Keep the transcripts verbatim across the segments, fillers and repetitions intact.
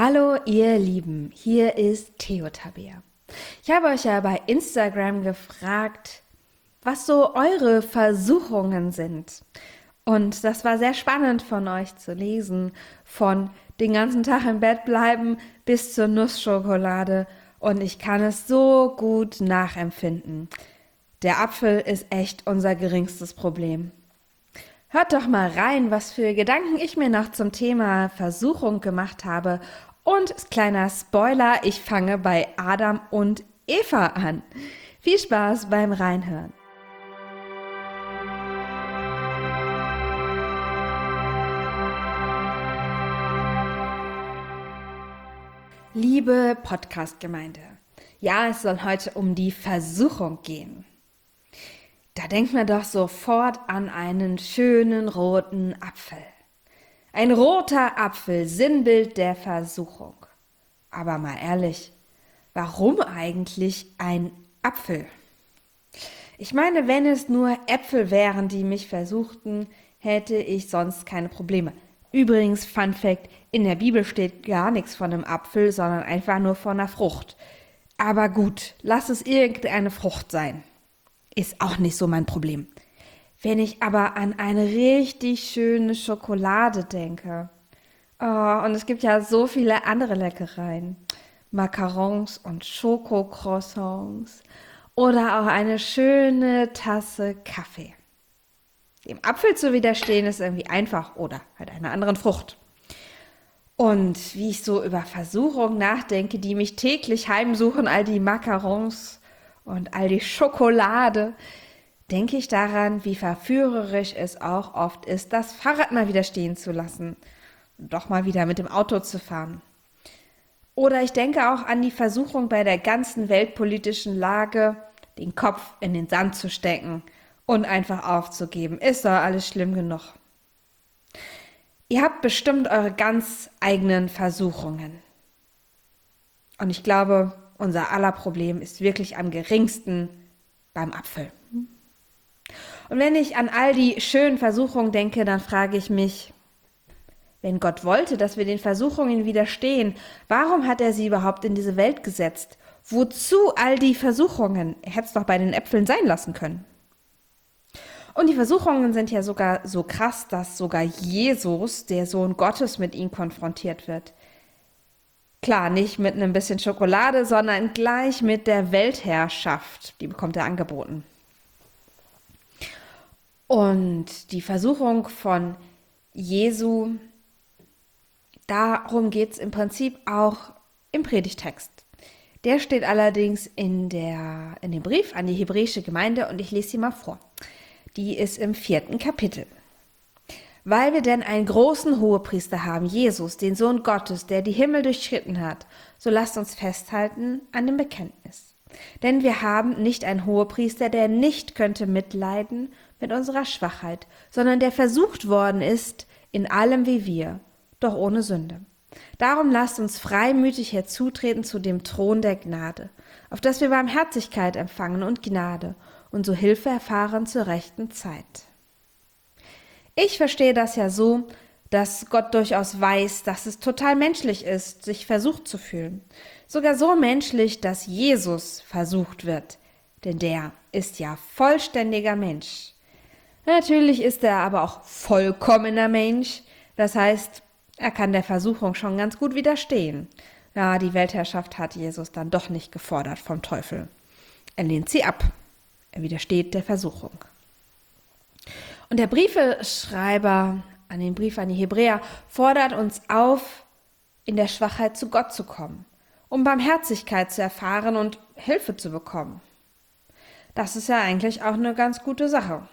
Hallo ihr Lieben, hier ist Theo Tabea. Ich habe euch ja bei Instagram gefragt, was so eure Versuchungen sind. Und das war sehr spannend von euch zu lesen, von den ganzen Tag im Bett bleiben bis zur Nussschokolade. Und ich kann es so gut nachempfinden. Der Apfel ist echt unser geringstes Problem. Hört doch mal rein, was für Gedanken ich mir noch zum Thema Versuchung gemacht habe. Und kleiner Spoiler, ich fange bei Adam und Eva an. Viel Spaß beim Reinhören. Liebe Podcast-Gemeinde, ja, es soll heute um die Versuchung gehen. Da denkt man doch sofort an einen schönen roten Apfel. Ein roter Apfel, Sinnbild der Versuchung. Aber mal ehrlich, warum eigentlich ein Apfel? Ich meine, wenn es nur Äpfel wären, die mich versuchten, hätte ich sonst keine Probleme. Übrigens, Fun Fact, in der Bibel steht gar nichts von einem Apfel, sondern einfach nur von einer Frucht. Aber gut, lass es irgendeine Frucht sein. Ist auch nicht so mein Problem. Wenn ich aber an eine richtig schöne Schokolade denke, oh, und es gibt ja so viele andere Leckereien, Macarons und Schokocroissants oder auch eine schöne Tasse Kaffee. Dem Apfel zu widerstehen ist irgendwie einfach oder halt einer anderen Frucht. Und wie ich so über Versuchungen nachdenke, die mich täglich heimsuchen, all die Macarons und all die Schokolade, denke ich daran, wie verführerisch es auch oft ist, das Fahrrad mal wieder stehen zu lassen und doch mal wieder mit dem Auto zu fahren. Oder ich denke auch an die Versuchung bei der ganzen weltpolitischen Lage, den Kopf in den Sand zu stecken und einfach aufzugeben. Ist doch alles schlimm genug. Ihr habt bestimmt eure ganz eigenen Versuchungen. Und ich glaube, unser aller Problem ist wirklich am geringsten beim Apfel. Und wenn ich an all die schönen Versuchungen denke, dann frage ich mich, wenn Gott wollte, dass wir den Versuchungen widerstehen, warum hat er sie überhaupt in diese Welt gesetzt? Wozu all die Versuchungen? Er hätte es doch bei den Äpfeln sein lassen können. Und die Versuchungen sind ja sogar so krass, dass sogar Jesus, der Sohn Gottes, mit ihnen konfrontiert wird. Klar, nicht mit einem bisschen Schokolade, sondern gleich mit der Weltherrschaft. Die bekommt er angeboten. Und die Versuchung von Jesu, darum geht es im Prinzip auch im Predigtext. Der steht allerdings in, der, in dem Brief an die hebräische Gemeinde und ich lese sie mal vor. Die ist im vierten Kapitel. Weil wir denn einen großen Hohepriester haben, Jesus, den Sohn Gottes, der die Himmel durchschritten hat, so lasst uns festhalten an dem Bekenntnis. Denn wir haben nicht einen Hohepriester, der nicht könnte mitleiden mit unserer Schwachheit, sondern der versucht worden ist in allem wie wir, doch ohne Sünde. Darum lasst uns freimütig herzutreten zu dem Thron der Gnade, auf dass wir Barmherzigkeit empfangen und Gnade und so Hilfe erfahren zur rechten Zeit. Ich verstehe das ja so, dass Gott durchaus weiß, dass es total menschlich ist, sich versucht zu fühlen. Sogar so menschlich, dass Jesus versucht wird, denn der ist ja vollständiger Mensch. Natürlich ist er aber auch vollkommener Mensch, das heißt, er kann der Versuchung schon ganz gut widerstehen. Ja, die Weltherrschaft hat Jesus dann doch nicht gefordert vom Teufel. Er lehnt sie ab. Er widersteht der Versuchung. Und der Briefeschreiber an den Brief an die Hebräer fordert uns auf, in der Schwachheit zu Gott zu kommen, um Barmherzigkeit zu erfahren und Hilfe zu bekommen. Das ist ja eigentlich auch eine ganz gute Sache.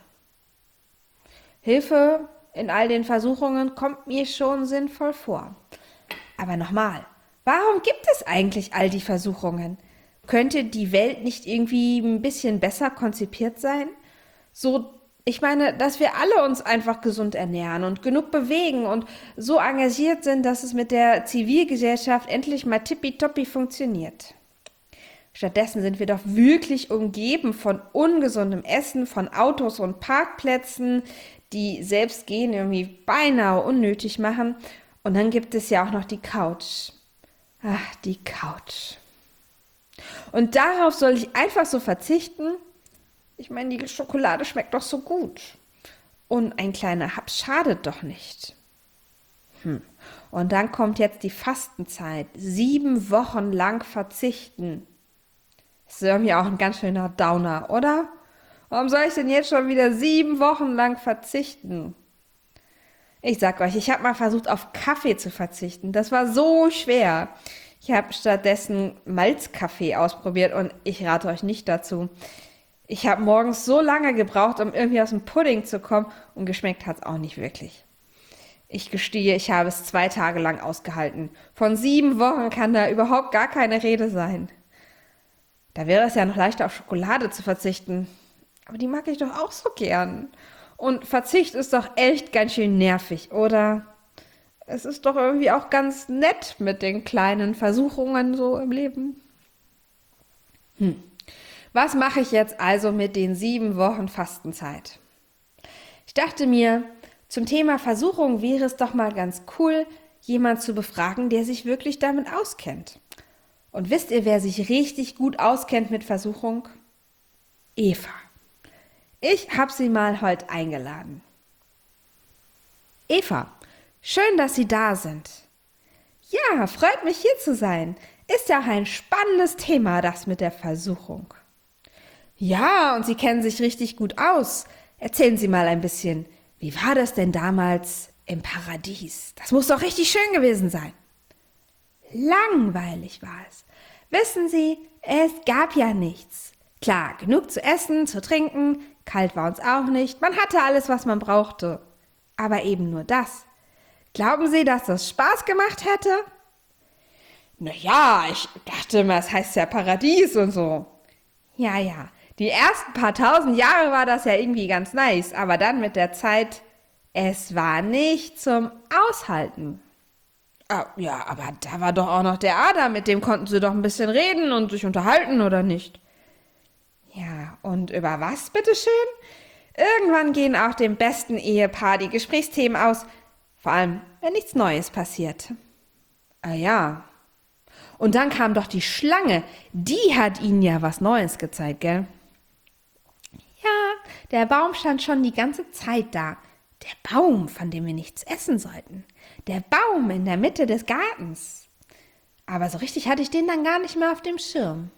Hilfe in all den Versuchungen kommt mir schon sinnvoll vor. Aber nochmal, warum gibt es eigentlich all die Versuchungen? Könnte die Welt nicht irgendwie ein bisschen besser konzipiert sein? So, ich meine, dass wir alle uns einfach gesund ernähren und genug bewegen und so engagiert sind, dass es mit der Zivilgesellschaft endlich mal tippitoppi funktioniert. Stattdessen sind wir doch wirklich umgeben von ungesundem Essen, von Autos und Parkplätzen, die selbst gehen irgendwie beinahe unnötig machen. Und dann gibt es ja auch noch die Couch. Ach, die Couch. Und darauf soll ich einfach so verzichten? Ich meine, die Schokolade schmeckt doch so gut. Und ein kleiner Haps schadet doch nicht. Hm. Und dann kommt jetzt die Fastenzeit. Sieben Wochen lang verzichten. Das ist irgendwie auch ein ganz schöner Downer, oder? Warum soll ich denn jetzt schon wieder sieben Wochen lang verzichten? Ich sag euch, ich habe mal versucht, auf Kaffee zu verzichten. Das war so schwer. Ich habe stattdessen Malzkaffee ausprobiert und ich rate euch nicht dazu. Ich habe morgens so lange gebraucht, um irgendwie aus dem Pudding zu kommen und geschmeckt hat es auch nicht wirklich. Ich gestehe, ich habe es zwei Tage lang ausgehalten. Von sieben Wochen kann da überhaupt gar keine Rede sein. Da wäre es ja noch leichter, auf Schokolade zu verzichten. Aber die mag ich doch auch so gern. Und Verzicht ist doch echt ganz schön nervig, oder? Es ist doch irgendwie auch ganz nett mit den kleinen Versuchungen so im Leben. Hm. Was mache ich jetzt also mit den sieben Wochen Fastenzeit? Ich dachte mir, zum Thema Versuchung wäre es doch mal ganz cool, jemand zu befragen, der sich wirklich damit auskennt. Und wisst ihr, wer sich richtig gut auskennt mit Versuchung? Eva. Ich habe sie mal heute eingeladen. Eva, schön, dass Sie da sind. Ja, freut mich hier zu sein. Ist ja auch ein spannendes Thema, das mit der Versuchung. Ja, und Sie kennen sich richtig gut aus. Erzählen Sie mal ein bisschen, wie war das denn damals im Paradies? Das muss doch richtig schön gewesen sein. Langweilig war es. Wissen Sie, es gab ja nichts. Klar, genug zu essen, zu trinken, kalt war uns auch nicht, man hatte alles, was man brauchte. Aber eben nur das. Glauben Sie, dass das Spaß gemacht hätte? Na ja, ich dachte immer, es heißt ja Paradies und so. Ja, ja, die ersten paar tausend Jahre war das ja irgendwie ganz nice, aber dann mit der Zeit, es war nicht zum Aushalten. Ah, ja, aber da war doch auch noch der Adam, mit dem konnten Sie doch ein bisschen reden und sich unterhalten, oder nicht? Ja, und über was, bitteschön? Irgendwann gehen auch dem besten Ehepaar die Gesprächsthemen aus, vor allem, wenn nichts Neues passiert. Ah ja. Und dann kam doch die Schlange, die hat Ihnen ja was Neues gezeigt, gell? Ja, der Baum stand schon die ganze Zeit da. Der Baum, von dem wir nichts essen sollten. Der Baum in der Mitte des Gartens. Aber so richtig hatte ich den dann gar nicht mehr auf dem Schirm.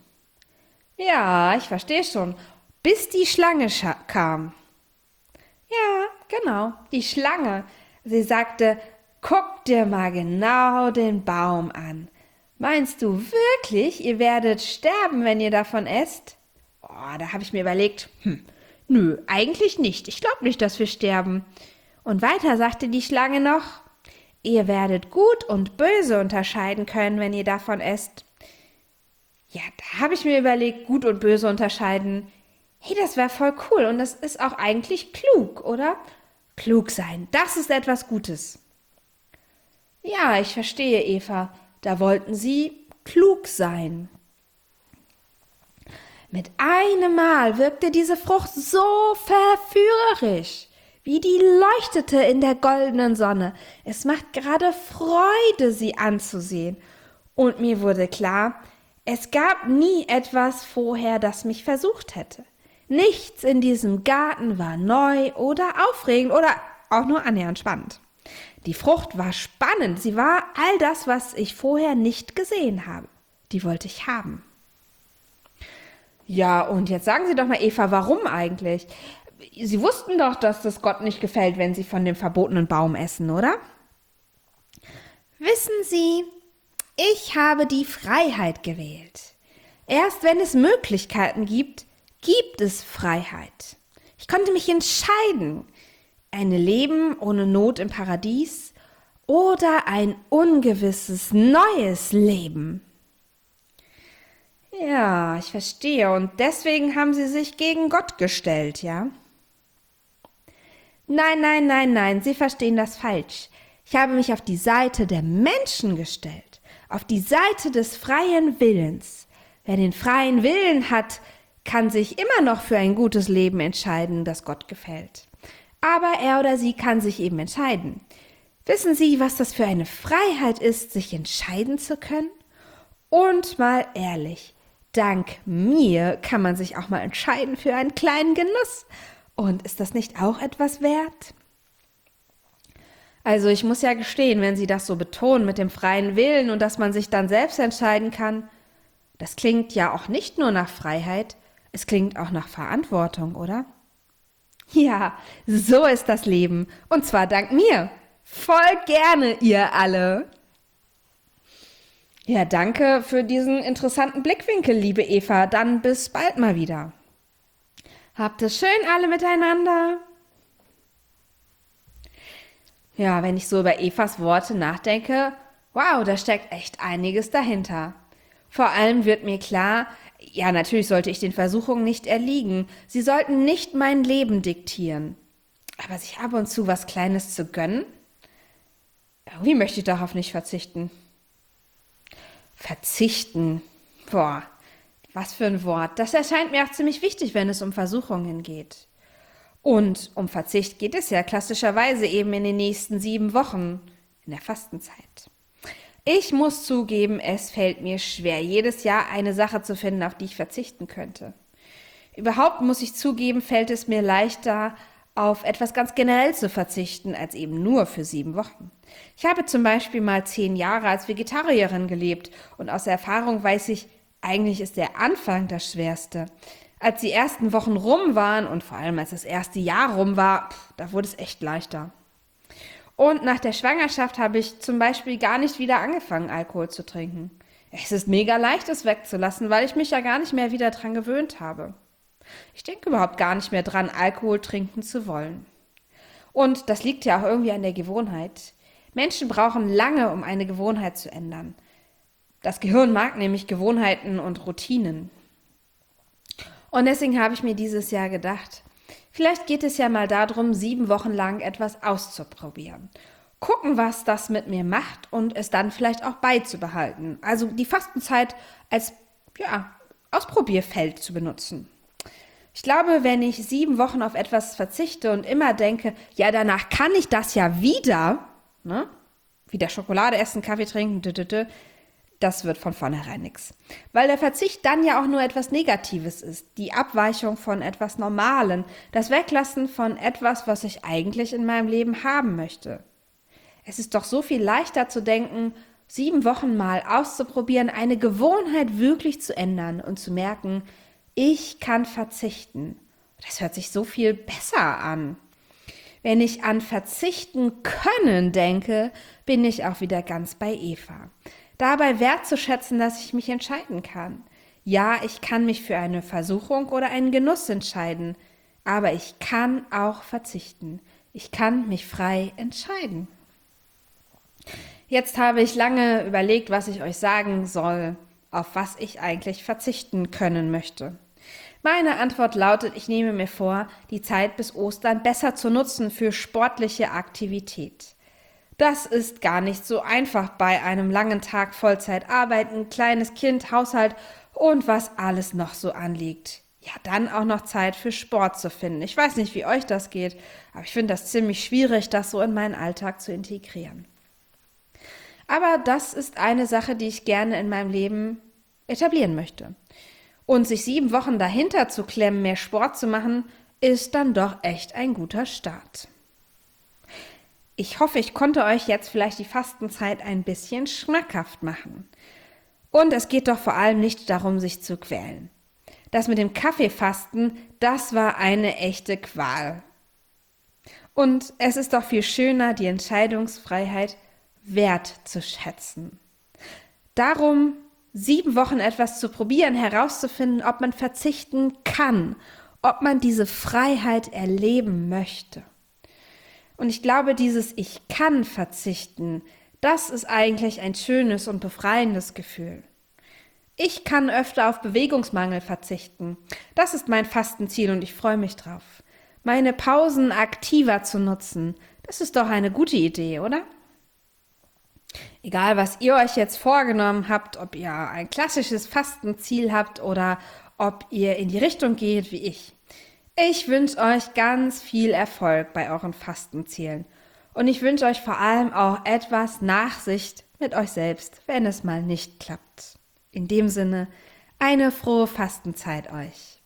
Ja, ich verstehe schon. Bis die Schlange kam. Ja, genau, die Schlange. Sie sagte, guck dir mal genau den Baum an. Meinst du wirklich, ihr werdet sterben, wenn ihr davon esst? Oh, da habe ich mir überlegt, hm, nö, eigentlich nicht. Ich glaube nicht, dass wir sterben. Und weiter sagte die Schlange noch, ihr werdet gut und böse unterscheiden können, wenn ihr davon esst. Ja, da habe ich mir überlegt, gut und böse unterscheiden. Hey, das wäre voll cool und das ist auch eigentlich klug, oder? Klug sein, das ist etwas Gutes. Ja, ich verstehe, Eva. Da wollten Sie klug sein. Mit einem Mal wirkte diese Frucht so verführerisch, wie die leuchtete in der goldenen Sonne. Es macht gerade Freude, sie anzusehen. Und mir wurde klar, es gab nie etwas vorher, das mich versucht hätte. Nichts in diesem Garten war neu oder aufregend oder auch nur annähernd spannend. Die Frucht war spannend, sie war all das, was ich vorher nicht gesehen habe. Die wollte ich haben. Ja, und jetzt sagen Sie doch mal, Eva, warum eigentlich? Sie wussten doch, dass das Gott nicht gefällt, wenn Sie von dem verbotenen Baum essen, oder? Wissen Sie, ich habe die Freiheit gewählt. Erst wenn es Möglichkeiten gibt, gibt es Freiheit. Ich konnte mich entscheiden. Ein Leben ohne Not im Paradies oder ein ungewisses neues Leben. Ja, ich verstehe. Und deswegen haben Sie sich gegen Gott gestellt, ja? Nein, nein, nein, nein, Sie verstehen das falsch. Ich habe mich auf die Seite der Menschen gestellt, auf die Seite des freien Willens. Wer den freien Willen hat, kann sich immer noch für ein gutes Leben entscheiden, das Gott gefällt. Aber er oder sie kann sich eben entscheiden. Wissen Sie, was das für eine Freiheit ist, sich entscheiden zu können? Und mal ehrlich, dank mir kann man sich auch mal entscheiden für einen kleinen Genuss. Und ist das nicht auch etwas wert? Also ich muss ja gestehen, wenn Sie das so betonen mit dem freien Willen und dass man sich dann selbst entscheiden kann, das klingt ja auch nicht nur nach Freiheit, es klingt auch nach Verantwortung, oder? Ja, so ist das Leben. Und zwar dank mir. Voll gerne, ihr alle. Ja, danke für diesen interessanten Blickwinkel, liebe Eva. Dann bis bald mal wieder. Habt es schön alle miteinander. Ja, wenn ich so über Evas Worte nachdenke, wow, da steckt echt einiges dahinter. Vor allem wird mir klar, ja, natürlich sollte ich den Versuchungen nicht erliegen. Sie sollten nicht mein Leben diktieren. Aber sich ab und zu was Kleines zu gönnen? Irgendwie möchte ich darauf nicht verzichten. Verzichten. Boah, was für ein Wort. Das erscheint mir auch ziemlich wichtig, wenn es um Versuchungen geht. Und um Verzicht geht es ja klassischerweise eben in den nächsten sieben Wochen in der Fastenzeit. Ich muss zugeben, es fällt mir schwer, jedes Jahr eine Sache zu finden, auf die ich verzichten könnte. Überhaupt muss ich zugeben, fällt es mir leichter, auf etwas ganz generell zu verzichten, als eben nur für sieben Wochen. Ich habe zum Beispiel mal zehn Jahre als Vegetarierin gelebt und aus Erfahrung weiß ich, eigentlich ist der Anfang das Schwerste. Als die ersten Wochen rum waren und vor allem als das erste Jahr rum war, pff, da wurde es echt leichter. Und nach der Schwangerschaft habe ich zum Beispiel gar nicht wieder angefangen, Alkohol zu trinken. Es ist mega leicht, es wegzulassen, weil ich mich ja gar nicht mehr wieder dran gewöhnt habe. Ich denke überhaupt gar nicht mehr dran, Alkohol trinken zu wollen. Und das liegt ja auch irgendwie an der Gewohnheit. Menschen brauchen lange, um eine Gewohnheit zu ändern. Das Gehirn mag nämlich Gewohnheiten und Routinen. Und deswegen habe ich mir dieses Jahr gedacht, vielleicht geht es ja mal darum, sieben Wochen lang etwas auszuprobieren. Gucken, was das mit mir macht und es dann vielleicht auch beizubehalten. Also die Fastenzeit als, ja, Ausprobierfeld zu benutzen. Ich glaube, wenn ich sieben Wochen auf etwas verzichte und immer denke, ja, danach kann ich das ja wieder, ne? Wieder Schokolade essen, Kaffee trinken, d -d -d, das wird von vornherein nix. Weil der Verzicht dann ja auch nur etwas Negatives ist. Die Abweichung von etwas Normalem. Das Weglassen von etwas, was ich eigentlich in meinem Leben haben möchte. Es ist doch so viel leichter zu denken, sieben Wochen mal auszuprobieren, eine Gewohnheit wirklich zu ändern und zu merken, ich kann verzichten. Das hört sich so viel besser an. Wenn ich an Verzichten können denke, bin ich auch wieder ganz bei Eva. Dabei wertzuschätzen, dass ich mich entscheiden kann. Ja, ich kann mich für eine Versuchung oder einen Genuss entscheiden, aber ich kann auch verzichten. Ich kann mich frei entscheiden. Jetzt habe ich lange überlegt, was ich euch sagen soll, auf was ich eigentlich verzichten können möchte. Meine Antwort lautet, ich nehme mir vor, die Zeit bis Ostern besser zu nutzen für sportliche Aktivität. Das ist gar nicht so einfach bei einem langen Tag Vollzeit arbeiten, kleines Kind, Haushalt und was alles noch so anliegt. Ja, dann auch noch Zeit für Sport zu finden. Ich weiß nicht, wie euch das geht, aber ich finde das ziemlich schwierig, das so in meinen Alltag zu integrieren. Aber das ist eine Sache, die ich gerne in meinem Leben etablieren möchte. Und sich sieben Wochen dahinter zu klemmen, mehr Sport zu machen, ist dann doch echt ein guter Start. Ich hoffe, ich konnte euch jetzt vielleicht die Fastenzeit ein bisschen schmackhaft machen. Und es geht doch vor allem nicht darum, sich zu quälen. Das mit dem Kaffeefasten, das war eine echte Qual. Und es ist doch viel schöner, die Entscheidungsfreiheit wertzuschätzen. Darum, sieben Wochen etwas zu probieren, herauszufinden, ob man verzichten kann, ob man diese Freiheit erleben möchte. Und ich glaube, dieses Ich kann verzichten, das ist eigentlich ein schönes und befreiendes Gefühl. Ich kann öfter auf Bewegungsmangel verzichten. Das ist mein Fastenziel und ich freue mich drauf. Meine Pausen aktiver zu nutzen, das ist doch eine gute Idee, oder? Egal, was ihr euch jetzt vorgenommen habt, ob ihr ein klassisches Fastenziel habt oder ob ihr in die Richtung geht wie ich. Ich wünsche euch ganz viel Erfolg bei euren Fastenzielen und ich wünsche euch vor allem auch etwas Nachsicht mit euch selbst, wenn es mal nicht klappt. In dem Sinne, eine frohe Fastenzeit euch.